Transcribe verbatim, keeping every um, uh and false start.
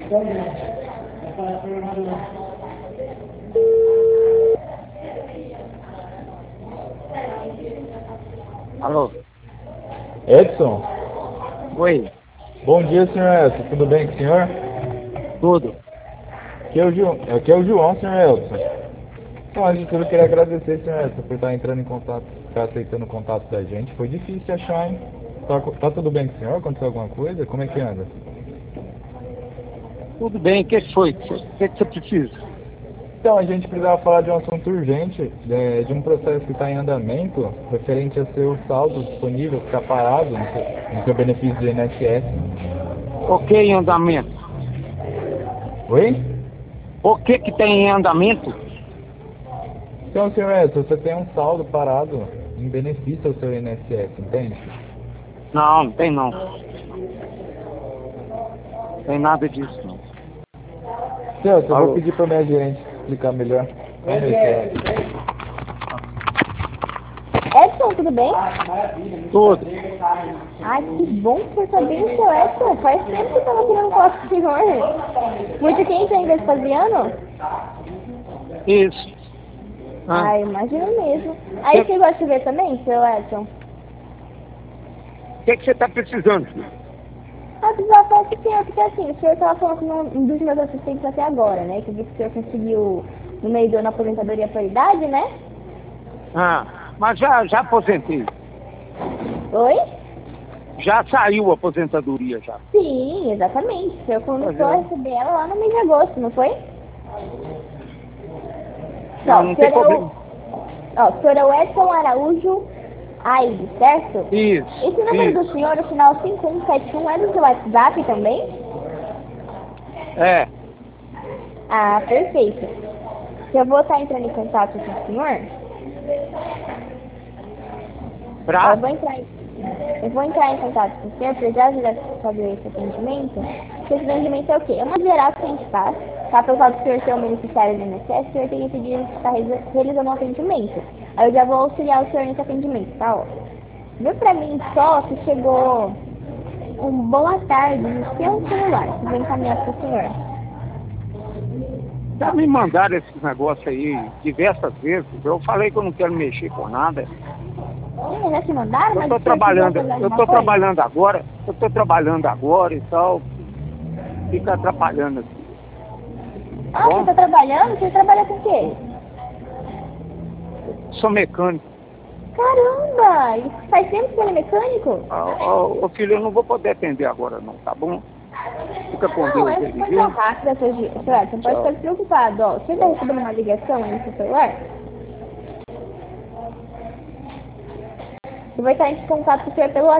Alô? Edson, Oi, bom dia, senhor Edson. Tudo bem com o senhor? tudo. Aqui é o, Ju... Aqui é o João, senhor Edson. Então, a gente eu queria agradecer, senhor Edson, por estar entrando em contato, estar aceitando o contato da gente. Foi difícil achar, hein? Tá, tá tudo bem com o senhor? Aconteceu alguma coisa? Como é que anda? Tudo bem, o que foi? O que, que você precisa? Então, a gente precisava falar de um assunto urgente, de, de um processo que está em andamento, referente a seu saldo disponível, que está parado no seu, no seu benefício do I N S S. O que em andamento? Oi? O que que tem em andamento? Então, senhor Edson, você tem um saldo parado em benefício ao seu I N S S, entende? Não, não tem não. Tem nada disso não. Celso, eu Alô? vou pedir para minha gerente explicar melhor. Vamos ver se é. Edson, tudo bem? Tudo. Ai, que bom que você tá bem, seu Edson. Faz tempo que eu tava querendo falar com o senhor. Muito quente ainda esse Fabiano? Isso. Ah, Ai, imagino mesmo. Aí você gosta de ver também, seu Edson? o que que você está precisando, filho? Ah, precisava falar com o senhor, porque assim, o senhor tava falando com um dos meus assistentes até agora, né? Que eu vi que o senhor conseguiu, no meio do ano, a aposentadoria por idade, né? Ah, mas já, já aposentei. Oi? Já saiu a aposentadoria já. Sim, exatamente. O senhor começou Pois é. a receber ela lá no mês de agosto, não foi? Não, o não senhor tem é o- problema. Ó, o senhor é o Edson Araújo Aires, certo? Isso, Esse número isso. do senhor, o final cinco um sete um, é do seu WhatsApp também? É, Ah, perfeito. Eu vou estar entrando em contato com o senhor. Ó, pra... Eu vou entrar, em- eu vou entrar em contato com o senhor para já ajudar a fazer esse atendimento. Esse atendimento é o quê? É uma geral que a gente faz. Tá? Pelo fato do senhor ser um beneficiário do I N S S, o senhor tem esse dia que está realizando um atendimento. Aí eu já vou auxiliar o senhor nesse atendimento, tá? Ó. Vê pra mim só se chegou um boa tarde no seu celular. Que vou encaminhar pro senhor. Já me mandaram esses negócios aí diversas vezes. Eu falei que eu não quero mexer com nada. Ih, já te mandaram? Eu Mas tô o senhor trabalhando, quiser fazer eu alguma tô coisa? trabalhando agora, eu tô trabalhando agora e tal. Fica atrapalhando assim. Ah, Bom? você tá trabalhando? Você trabalha com o quê? Sou mecânico. Caramba! E faz tempo que você é mecânico? Ô, ô, filho, eu não vou poder atender agora não, tá bom? Fica com Não, Deus é aí, coisa viu? rápida, seu Gil. Você não pode Tchau. ficar preocupado, ó. Você tá recebendo uma ligação aí no seu celular? Você vai estar em contato com o senhor pelo